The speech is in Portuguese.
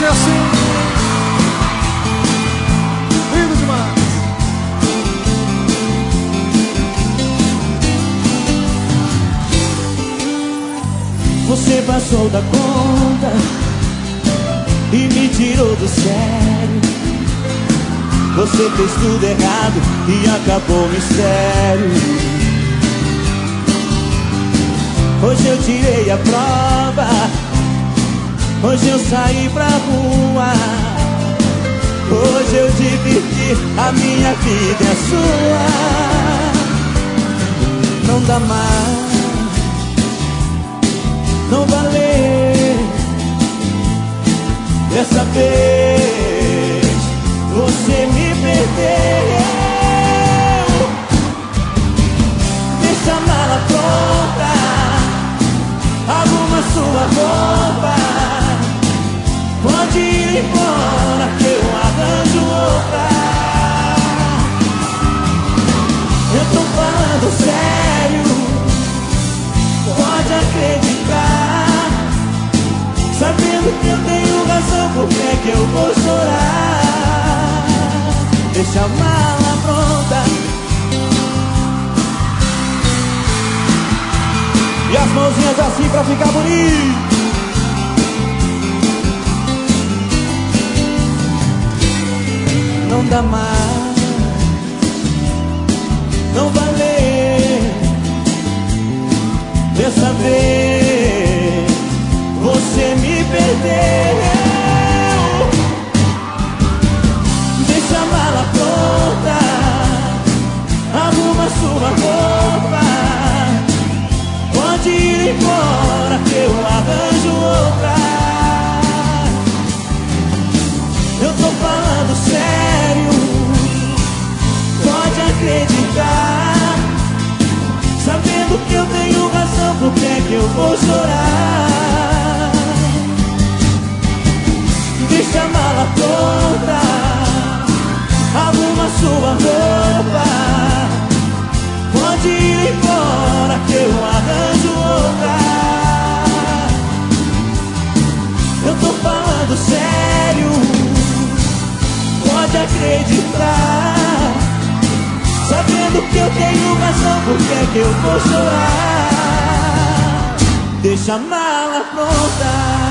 ser assim. Lindo demais. Você passou da conta e me tirou do sério. Você fez tudo errado e acabou o mistério. Hoje eu tirei a prova, hoje eu saí pra rua, hoje eu dividi, a minha vida é sua. Não dá mais, não valeu. Dessa vez você me perdeu. Deixa a mala pronta, arruma sua roupa, pode ir embora que eu arranjo outra. Eu tô falando sério, pode acreditar. Sabendo que eu tenho razão, por que é que eu vou chorar? Deixa a mala pronta e as mãozinhas assim pra ficar bonito. Não dá mais, não valeu. Dessa vez você me perdeu. Deixa a mala pronta, arruma sua roupa, pode ir embora que eu arranjo outra. Eu tô falando sério, pode acreditar. Sabendo que eu tenho razão, por que é que eu vou chorar? Deixa a mala pronta, arruma sua roupa, pode ir embora que eu arranjo outra. Eu tô falando sério, pode acreditar. Sabendo que eu tenho razão, por que é que eu vou chorar? Deixa a mala pronta.